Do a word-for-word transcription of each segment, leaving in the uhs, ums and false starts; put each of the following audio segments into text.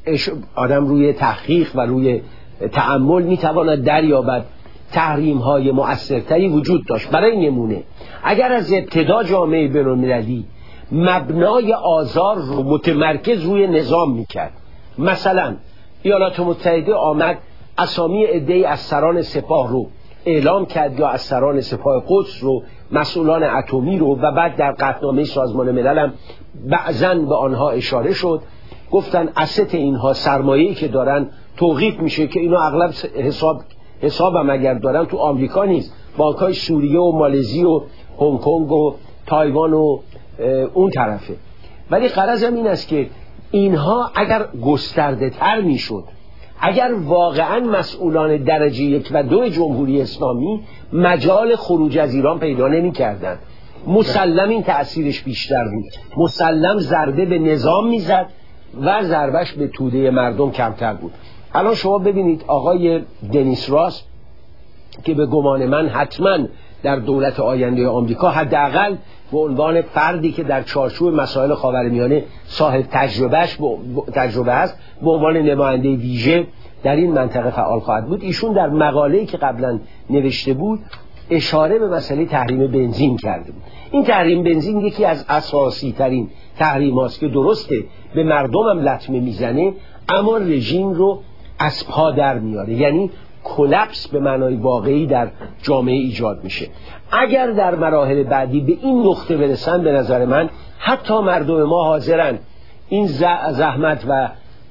آدم روی تحقیق و روی تأمل میتواند دریابد تحریم های مؤثرتری وجود داشت. برای نمونه اگر از ابتدا جامعه بین‌المللی مبنای آزار رو متمرکز روی نظام میکرد، مثلا ایالات متحده آمد اسامی عده‌ای از سران سپاه رو اعلام کرد یا از سران سپاه قدس رو، مسئولان اتمی رو، و بعد در قطعنامه سازمان ملل هم بعضاً به آنها اشاره شد، گفتن اسست اینها سرمایه‌ای که دارن توقیف میشه که اینا اغلب حساب حسابم اگر دارن تو آمریکا نیست، بانک‌های سوریه و مالزی و هنگ کنگ و تایوان و اون طرفه. ولی غرضم این است که اینها اگر گسترده تر میشد، اگر واقعا مسئولان درجه یک و دو جمهوری اسلامی مجال خروج از ایران پیدا نمی کردن، مسلم این تأثیرش بیشتر بود، مسلم ضربه به نظام میزد و ضربش به توده مردم کمتر بود. الان شما ببینید آقای دنیس راس که به گمان من حتما در دولت آینده آمریکا حداقل به عنوان فردی که در چارچوب مسائل خاورمیانه صاحب تجربهش تجربه است، به عنوان نماینده ویژه در این منطقه فعال خواهد بود. ایشون در مقاله‌ای که قبلا نوشته بود اشاره به مسئله تحریم بنزین کرده بود. این تحریم بنزین یکی از اساسی ترین تحریم هاست که درسته به مردم هم لطمه میزنه اما رژیم رو از پا در میاره، یعنی کلپس به معنای واقعی در جامعه ایجاد میشه. اگر در مراحل بعدی به این نقطه برسن، به نظر من حتی مردم ما حاضرن این زحمت و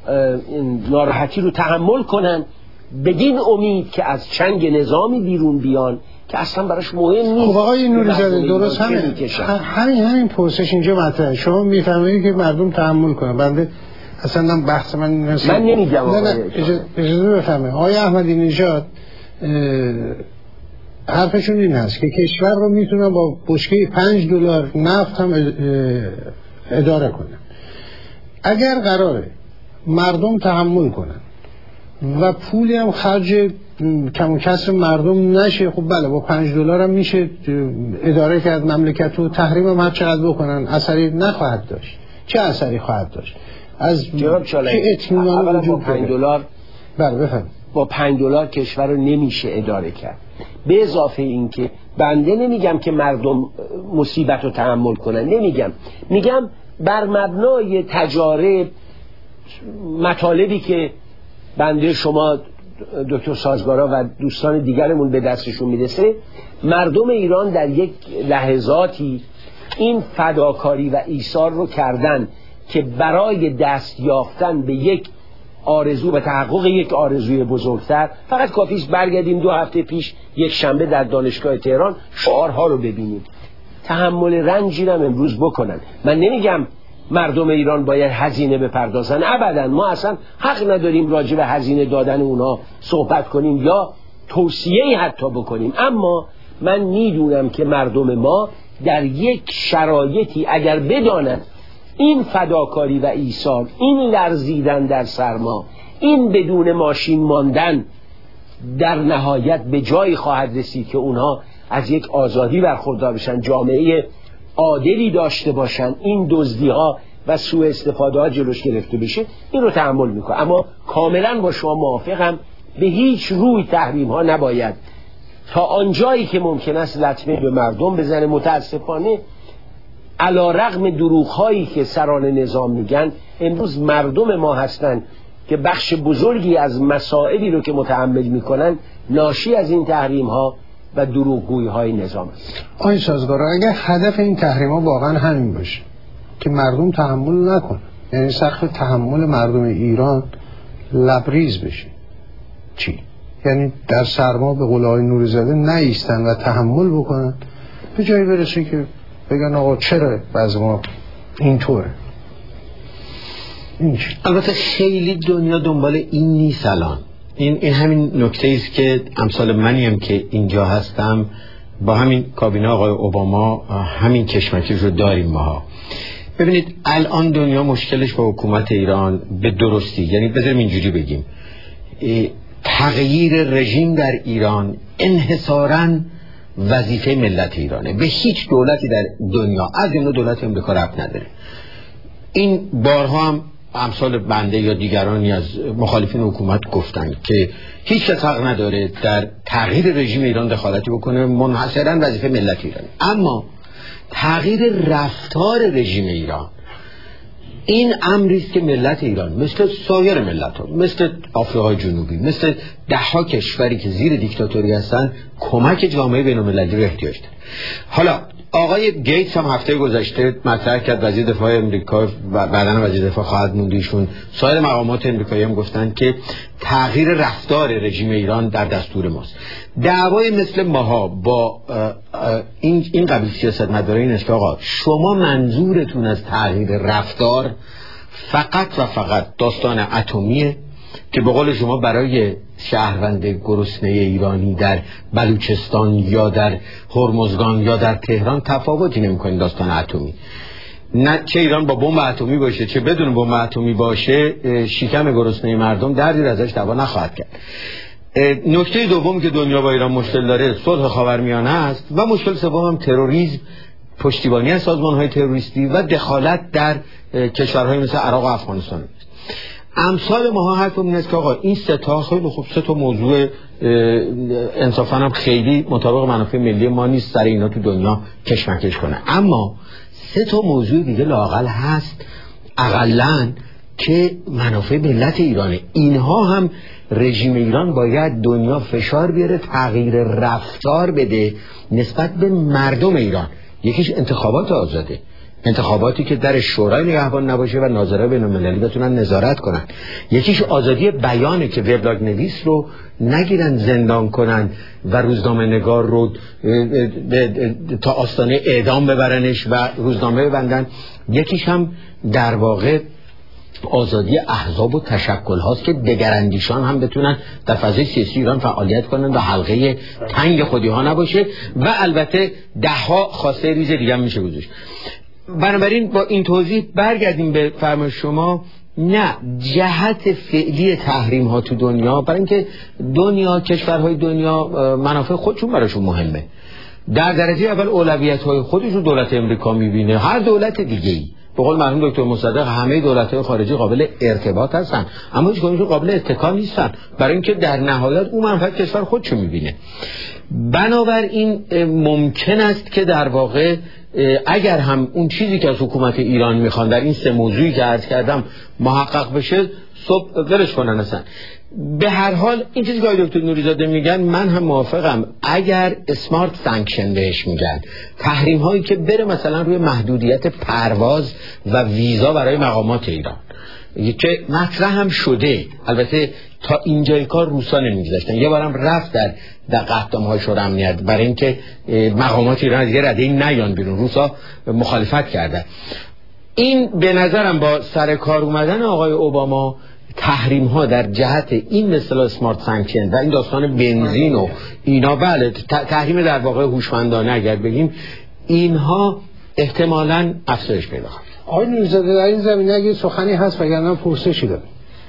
ناراحتی رو تحمل کنن بدین امید که از چنگ نظامی بیرون بیان که اصلا براش مهم نیست. خب آقای نوری‌زاده درست همین همین همین پرسش اینجا مطرحه. شما میفهمید که مردم تحمل کنن. بنده اصلا بحث من نمی‌گم. من نمیگم اجازه بفهمه. آقای احمدی نژاد حرفشون این هست که کشور رو میتونن با بشکه پنج دلار نفت هم اداره کنن. اگر قراره مردم تحمل کنن و پولی هم خرج کم و کسر مردم نشه، خب بله با پنج دلار هم میشه اداره کرد مملکت رو. تحریم هم هر چقدر بکنن اثری نخواهد داشت. چه اثری خواهد داشت؟ از جناب چالایی اولا با پنج دلار بله بفهم با پنج دلار کشور رو نمیشه اداره کرد. به اضافه این که بنده نمیگم که مردم مصیبت رو تحمل کنن، نمیگم، میگم بر مبنای تجارب مطالبی که بنده شما دکتر سازگارا و دوستان دیگرمون به دستشون میرسه، مردم ایران در یک لحظاتی این فداکاری و ایثار رو کردن که برای دست یافتن به یک آرزو و تحقق یک آرزوی بزرگتر، فقط کافیست برگردیم دو هفته پیش یک شنبه در دانشگاه تهران شعارها رو ببینیم. تحمل رنجی رو امروز بکنن. من نمیگم مردم ایران باید هزینه بپردازن، ابدا، ما اصلا حق نداریم راجع به هزینه دادن اونها صحبت کنیم یا توصیه‌ای حتی بکنیم، اما من میدونم که مردم ما در یک شرایطی اگر بدانند این فداکاری و ایثار، این لرزیدن در سرما، این بدون ماشین ماندن در نهایت به جایی خواهد رسید که اونها از یک آزادی برخوردار بشن، جامعه عادلی داشته باشن، این دزدی ها و سوء استفاده ها جلوش گرفته بشه، این رو تحمل میکنه. اما کاملا با شما موافقم، به هیچ روی تحریم ها نباید تا آنجایی که ممکن است لطمه به مردم بزنه. متاسفانه علی رغم دروغ هایی که سران نظام میگن، امروز مردم ما هستن که بخش بزرگی از مسائلی رو که متحمل میکنن ناشی از این تحریم ها و دروغگویی های نظام است. آقای سازگارا، اگر هدف این تحریم ها واقعا همین باشه که مردم تحمل نکنن، یعنی سقف تحمل مردم ایران لبریز بشه، چی؟ یعنی در سرما به قول آقای نوری‌زاده نایستن و تحمل بکنن، به جایی برسه که بگن آقا چرا بعض ما اینطوره. این البته خیلی دنیا دنبال این نیست الان. این این همین نکته است که امثال منی هم که اینجا هستم با همین کابینه آقای اوباما همین کشمکش رو داریم ماها. ببینید الان دنیا مشکلش با حکومت ایران به درستی، یعنی بذاریم اینجوری بگیم، تغییر رژیم در ایران انحصاراً وظیفه ملت ایرانه، به هیچ دولتی در دنیا از جمله دولت امریکا ربط نداره. این بارها هم امثال بنده یا دیگرانی از مخالفین حکومت گفتن که هیچ کس حق نداره در تغییر رژیم ایران دخالتی بکنه، منحصراً وظیفه ملت ایران. اما تغییر رفتار رژیم ایران این امری است که ملت ایران مثل سایر ملت‌ها، مثل آفریقای جنوبی، مثل ده‌ها کشوری که زیر دیکتاتوری هستن، کمک جامعه بین‌المللی رو احتیاج داره. حالا آقای گیتس هم هفته گذشته مطرح کرد، وزیر دفاع امریکا و بعداً وزیر دفاع خواهد موند ایشون، سایر مقامات امریکایی هم گفتن که تغییر رفتار رژیم ایران در دستور ماست. دعوای مثل ماها با این این قبیل سیاستمداران این است که آقا شما منظورتون از تغییر رفتار فقط و فقط داستان اتمیه که به قول شما برای شهروند گرسنه ایرانی در بلوچستان یا در هرمزگان یا در تهران تفاوتی نمی‌کنه داستان اتمی. نه چه ایران با بمب اتمی باشه چه بدون بمب اتمی باشه، شکم گرسنه مردم دردی ازش دوا نخواهد کرد. نکته دوم که دنیا با ایران مشکل داره صلح خاورمیانه است و مشکل سوم هم تروریسم، پشتیبانی از سازمان‌های تروریستی و دخالت در کشورهای مثل عراق و افغانستان. امثال ماها حرفمون این است که آقا این سه تا خیلی خوب، سه تا موضوع انصافاً هم خیلی مطابق منافع ملی ما نیست سر اینا تو دنیا کشمکش کنه، اما سه تا موضوع دیگه لااقل هست اقلاً که منافع ملت ایرانه. اینها هم رژیم ایران باید دنیا فشار بیاره تغییر رفتار بده نسبت به مردم ایران. یکیش انتخابات آزاده، انتخاباتی که در شورای نگهبان نباشه و ناظرای بین‌المللی بتونن نظارت کنن. یکیش آزادی بیانه که وبلاگ نویس رو نگیرن زندان کنن و روزنامه نگار رو تا آستانه اعدام ببرنش و روزنامه ببندن. یکیش هم در واقع آزادی احزاب و تشکل هاست که دگراندیشان هم بتونن در فضای سیاسی ایران فعالیت کنن و حلقه تنگ خودی ها نباشه و البته ده ها خواسته ریز دیگه هم میشه گذاشت. بنابراین با این توضیح برگردیم به فرمایش شما. نه، جهت فعلی تحریم ها تو دنیا، برای اینکه دنیا کشورهای دنیا منافع خودشون براشون مهمه. در درجه اول اولویت های خودش رو دولت امریکا میبینه، هر دولت دیگه ای. به قول مرحوم دکتر مصدق همه دولت‌های خارجی قابل ارتباط هستن اما هیچ کدومشون قابل اتکا نیستن، برای اینکه در نهایت اون منفعت کشور خودشو میبینه. بنابراین ممکن است که در واقع اگر هم اون چیزی که از حکومت ایران میخوان در این سه موضوعی که عرض کردم محقق بشه، صبح ولش کنن اصلا. به هر حال این چیزی که آقای دکتر نوری‌زاده میگن من هم موافقم. اگر اسمارت سانکشن بهش میگن، تحریم هایی که بره مثلا روی محدودیت پرواز و ویزا برای مقامات ایران که مطرح هم شده، البته تا اینجای کار روسا نمیگذاشتن، یه بارم رفت در در قطعام‌های شورای امنیت برای اینکه مقامات ایران از یه رده نیان بیرون، روسا مخالفت کردن. این به نظرم با سر کار اومدن آقای اوباما تحریم ها در جهت این مثلا اسمارت سانکشن و این داستان بنزین و اینا، بله تحریم در واقع هوشمندانه اگر بگیم، اینها احتمالاً افزایش پیدا خواهد. آقای نوری‌زاده در این زمینه اگه سخنی هست وگرنه پرسشی دارم.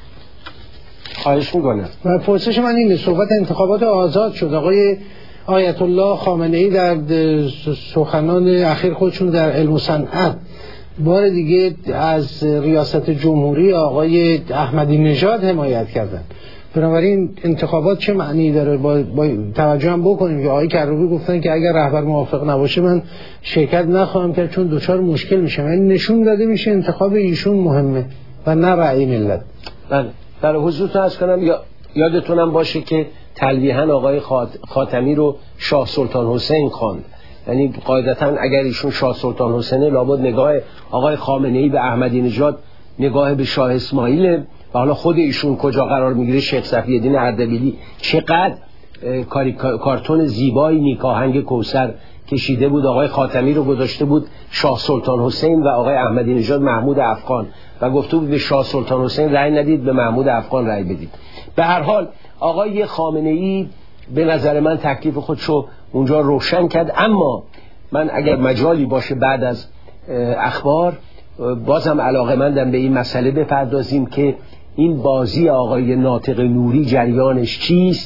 خواهش میکنم. و پرسش من اینه، صحبت انتخابات آزاد شد. آقای آیت الله خامنه‌ای در سخنان اخیر خودشون در علم و صنعت بار دیگه از ریاست جمهوری آقای احمدی نژاد حمایت کردن. بنابراین انتخابات چه معنی داره؟ با, با توجه هم بکنیم که آقای کروبی گفتن که اگر رهبر موافق نباشه من شرکت نخواهم کرد چون دچار مشکل میشه. یعنی نشون داده میشه انتخاب ایشون مهمه و نه رأی ملت. بله، در حضورتون عرض کنم یا یادتونم باشه که تلویحاً آقای خاتمی رو شاه سلطان حسین خواند. یعنی قاعدتاً اگر ایشون شاه سلطان حسینه، لابد نگاه آقای خامنه‌ای به احمدی نژاد نگاه به شاه اسماعیل و حالا خود ایشون کجا قرار میگیره. شیخ صفی‌الدین اردبیلی چقدر کارتون زیبایی نیکاهنگ کوثر کشیده بود، آقای خاتمی رو گذاشته بود شاه سلطان حسین و آقای احمدی نژاد محمود افغان و گفته بود به شاه سلطان حسین رأی ندید، به محمود افغان رأی بدید. به هر حال آقای خامنه‌ای به نظر من تکلیف خودشو اونجا روشن کرد. اما من اگر مجالی باشه بعد از اخبار بازم علاقه‌مندم به این مسئله بپردازیم که این بازی آقای ناطق نوری جریانش چیست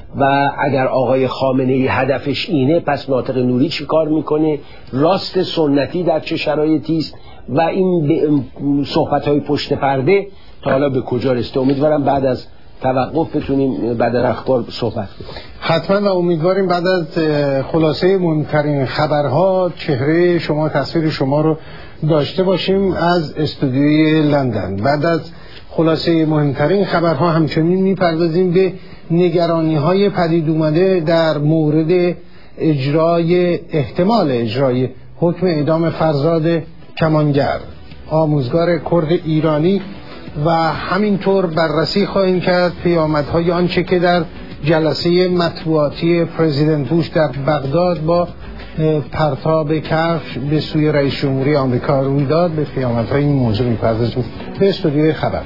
و اگر آقای خامنه ای هدفش اینه، پس ناطق نوری چی کار میکنه؟ راست سنتی در چه شرایطی است؟ و این صحبت‌های پشت پرده تا حالا به کجا رسیده؟ امیدوارم بعد از توقف بتونیم بعد از اخبار صحبت کنیم. حتما و امیدواریم بعد از خلاصه مهمترین خبرها چهره شما، تصویر شما رو داشته باشیم از استودیوی لندن. بعد از خلاصه مهمترین خبرها همچنین میپردازیم به نگرانی‌های پدید اومده در مورد اجرای احتمال اجرای حکم اعدام فرزاد کمانگر، آموزگار کرد ایرانی، و همینطور بررسی خواهیم کرد پیامدهای آنچه که در جلسه مطبوعاتی پرزیدنت بوش در بغداد با پرتاب کفش به سوی رئیس جمهوری آمریکا روی داد. به پیامدهای این موضوع می‌پردازیم. به استودیوی خبر.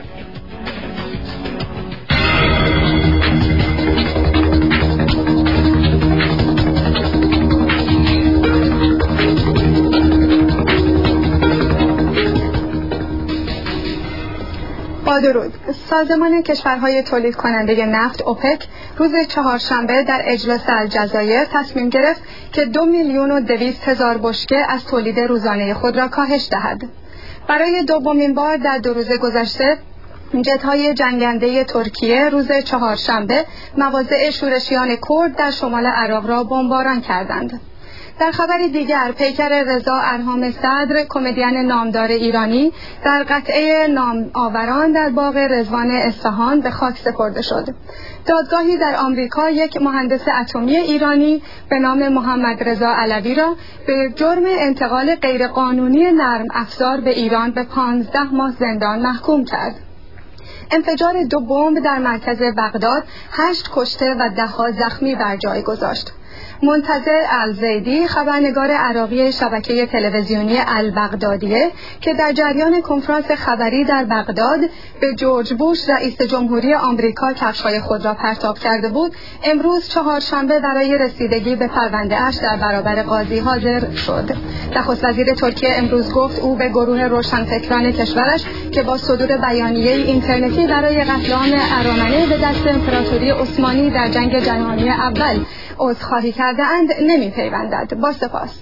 درود. سازمان کشورهای تولید کننده نفت اوپک روز چهارشنبه در اجلاس الجزایر تصمیم گرفت که دو میلیون و دویست هزار بشکه از تولید روزانه خود را کاهش دهد. برای دومین بار در دو روز گذشته جت‌های جنگنده ترکیه روز چهارشنبه مواضع شورشیان کرد در شمال عراق را بمباران کردند. در خبر دیگر، پیکر رضا ارهام صدر، کمدین نامدار ایرانی، در قطعه نام آوران در باغ رضوان اصفهان به خاک سپرده شد. دادگاهی در آمریکا یک مهندس اتمی ایرانی به نام محمد رضا علوی را به جرم انتقال غیرقانونی نرم افزار به ایران به پانزده ماه زندان محکوم کرد. انفجار دو بمب در مرکز بغداد هشت کشته و ده ها زخمی بر جای گذاشت. منتظر الزیدی، خبرنگار عراقی شبکه تلویزیونی البغدادیه که در جریان کنفرانس خبری در بغداد به جورج بوش رئیس جمهوری آمریکا کفش‌های خود را پرتاب کرده بود، امروز چهارشنبه برای رسیدگی به پرونده اش در برابر قاضی حاضر شد. نخست وزیر ترکیه امروز گفت او به گروه روشنفکران کشورش که با صدور بیانیه اینترنتی برای قتل عام ارامنه به دست امپراتوری عثمانی در جنگ جهانی اول عذرخواهی کرده اند نمی پیوندد. با سپاس.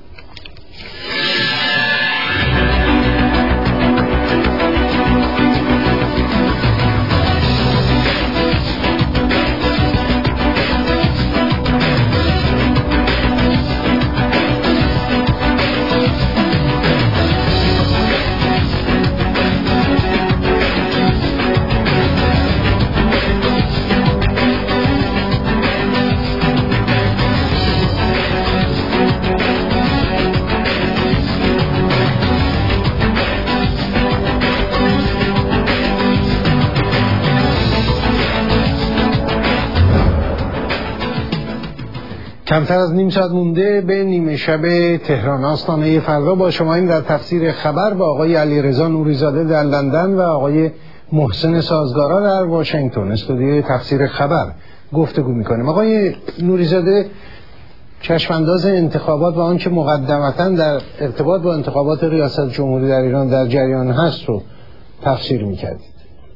کمتر از نیم ساعت مونده به نیمه شب تهران. آستانه فردا با شما این در تفسیر خبر با آقای علیرضا نوریزاده در لندن و آقای محسن سازگارا در واشنگتن استودیوی تفسیر خبر گفتگو میکنیم. آقای نوریزاده، چشمانداز انتخابات و آنچه مقدمتا در ارتباط با انتخابات ریاست جمهوری در ایران در جریان هست رو تفسیر میکردید.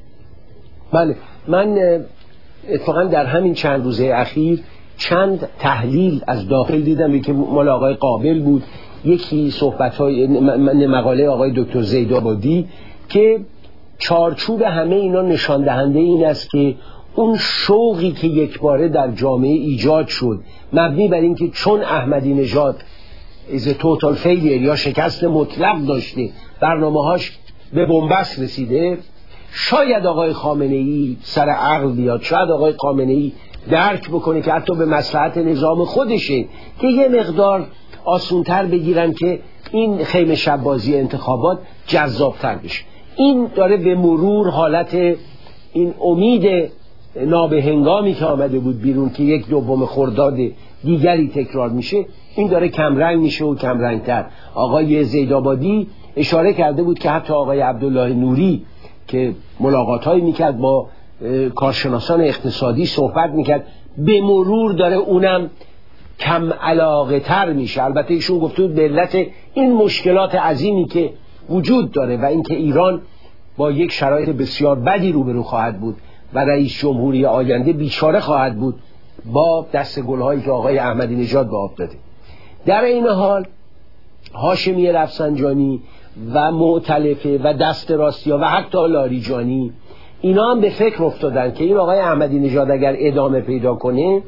بله، من اتفاقا در همین چند روزه اخیر چند تحلیل از داخل دیدم. یکی مال آقای قابل بود، یکی صحبت‌های مقاله آقای دکتر زیدآبادی که چارچوب همه اینا نشان دهنده این است که اون شوقی که یک باره در جامعه ایجاد شد مبنی بر این که چون احمدی نژاد از توتال فیلیر یا شکست مطلق داشته، برنامه‌هاش به بنبست رسیده، شاید آقای خامنه‌ای سر عقل بیاد، شاید آقای خامنه‌ای درک بکنه که حتی به مصلحت نظام خودشه که یه مقدار آسونتر بگیرن که این خیمه شبازی انتخابات جذابتر بشه. این داره به مرور حالت این امید نابهنگامی که آمده بود بیرون که یک دوم خرداد دیگری تکرار میشه، این داره کمرنگ میشه و کمرنگتر. آقای زیدآبادی اشاره کرده بود که حتی آقای عبدالله نوری که ملاقات‌هایی میکرد با کارشناسان اقتصادی صحبت میکرد، به مرور داره اونم کم علاقه تر میشه. البته ایشون گفته بود به علت این مشکلات عظیمی که وجود داره و اینکه ایران با یک شرایط بسیار بدی روبرو خواهد بود و رئیس جمهوری آینده بیچاره خواهد بود با دست گلهایی که آقای احمدی نژاد به آب داده. در این حال هاشمی رفسنجانی و مؤتلفه و دست راستیا و حتی لاریجانی اینا هم به فکر افتادن که این آقای احمدی نژاد اگر ادامه پیدا کنه،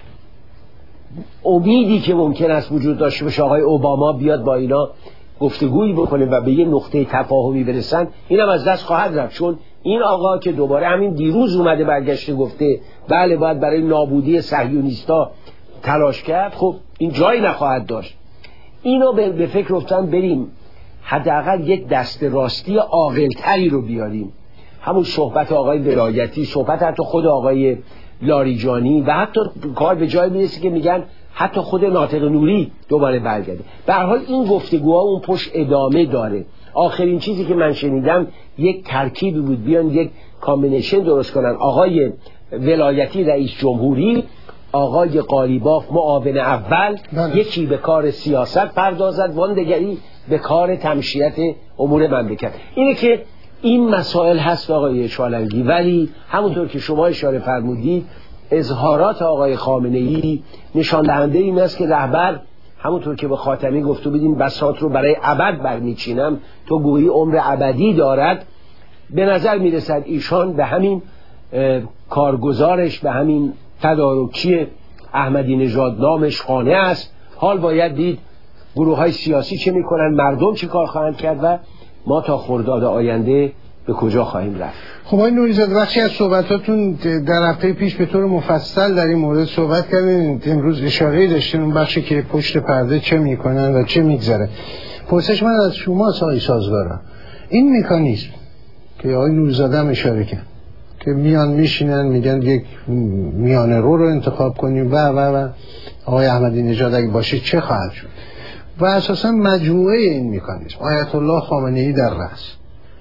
امیدی که ممکن است وجود داشته باشه آقای اوباما بیاد با اینا گفتگویی بکنه و به یه نقطه تفاهمی برسن، اینم از دست خواهد رفت. چون این آقا که دوباره همین دیروز اومده برگشته گفته بله باید برای نابودی صهیونیستا تلاش کرد، خب این جایی نخواهد داشت. اینو به فکر افتادن بریم حداقل یک دست راستی عاقل‌تری رو بیاریم، همون صحبت آقای ولایتی، صحبت حتی خود آقای لاریجانی و حتی کار به جای میرسه که میگن حتی خود ناطق نوری دوباره برگرده. به هر حال این گفتگوها اون پشت ادامه داره. آخرین چیزی که من شنیدم یک ترکیبی بود، بیان یک کامبینیشن درست کنن، آقای ولایتی رئیس جمهوری، آقای قالیباف معاون اول، بله. یکی به کار سیاست پردازد، واندگری به کار تمشیت امور مملکت. اینه که این مسائل هست آقای چالنگی. ولی همونطور که شما اشاره فرمودید اظهارات آقای خامنه‌ای نشان دهنده این است که رهبر همونطور که به خاتمی گفته بودیم بساط رو برای ابد برمیچینم، تو گویی عمر ابدی دارد. به نظر میرسد ایشان به همین کارگزارش، به همین تدارکی احمدی نژاد نامش قانع است. حال باید دید گروه های سیاسی چه میکنن، مردم چه کار خواهند کرد و ما تا خرداد آینده به کجا خواهیم رفت. خب آقای نوری‌زاده، بخشی از صحبتاتون در هفته پیش به طور مفصل در این مورد صحبت کردین، امروز اشاره‌ای داشتین اون بخشی که پشت پرده چه میکنن و چه میگذره. پرسش من از شما آقای سازگارا، این مکانیزم که آقای نوری‌زاده هم اشاره کرد که میان میشینن میگن یک میانه رو رو انتخاب کنیم و و و آقای احمدی نژاد اگه باشه چه خواهد شد و اساسا مجموعه این مکانیزم آیت الله خامنه‌ای در رأس،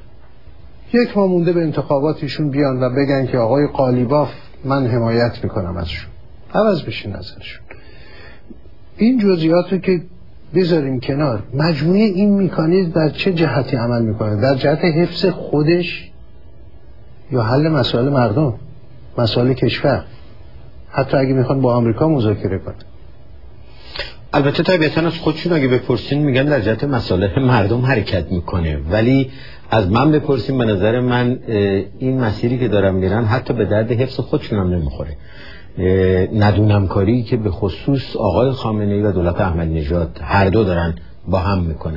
یک ما مونده به انتخاباتشون بیان و بگن که آقای قالیباف من حمایت میکنم ازشون، عوض بشه نظرشون. این جزئیات رو که بذاریم کنار، مجموعه این مکانیزم در چه جهتی عمل میکنه؟ در جهت حفظ خودش یا حل مسائل مردم، مسائل کشور، حتی اگه میخوان با آمریکا مذاکره کنن؟ البته طبیعتاً از خودشون اگه بپرسین میگن در جهت مصالح مردم حرکت میکنه، ولی از من بپرسین به نظر من این مسیری که دارن میرن حتی به درد حفظ خودشون هم نمیخوره. ندونم کاری که به خصوص آقای خامنه‌ای و دولت احمدی نژاد هر دو دارن با هم میکنن.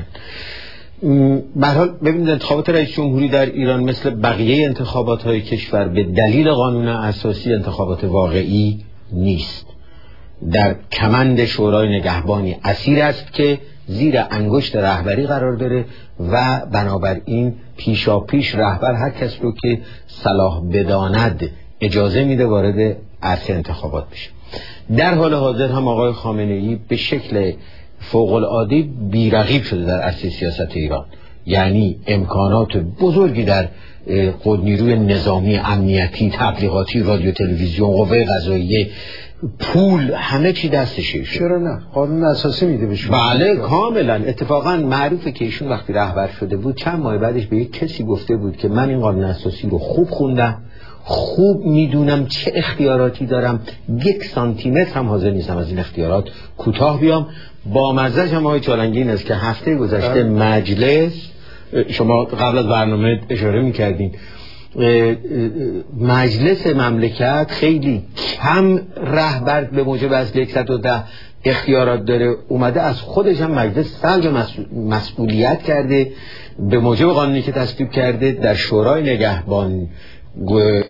به هر حال ببینید انتخابات رئیس جمهوری در ایران مثل بقیه انتخابات های کشور به دلیل قانون اساسی انتخابات واقعی نیست. در کمند شورای نگهبانی اسیر است که زیر انگشت رهبری قرار داره و بنابراین پیشا پیش رهبر هر کس رو که صلاح بداند اجازه میده وارد عرصه انتخابات بشه. در حال حاضر هم آقای خامنه‌ای به شکل فوق العاده بی‌رقیب شده در عرصه سیاست ایران، یعنی امکانات بزرگی در قد نیروی نظامی، امنیتی، تبلیغاتی، رادیو، تلویزیون، قوه قضاییه، پول، همه چی دستشه. چرا نه؟ قانون اساسی میده بهشون. بله کاملا. اتفاقا معروفه که ایشون وقتی رهبر شده بود چند ماه بعدش به یک کسی گفته بود که من این قانون اساسی رو خوب خوندم، خوب میدونم چه اختیاراتی دارم، یک سانتی متر هم حاضر نیستم از این اختیارات کوتاه بیام. با مزه‌ش هم آقای چالنگی این است که هفته گذشته مجلس، شما قبل از برنامه اشاره میکردین، مجلس مملکت خیلی کم رهبر به موجب از صد و ده اختیارات داره، اومده از خودش هم مجلس سلب مسئولیت کرده به موجب قانونی که تصویب کرده در شورای نگهبان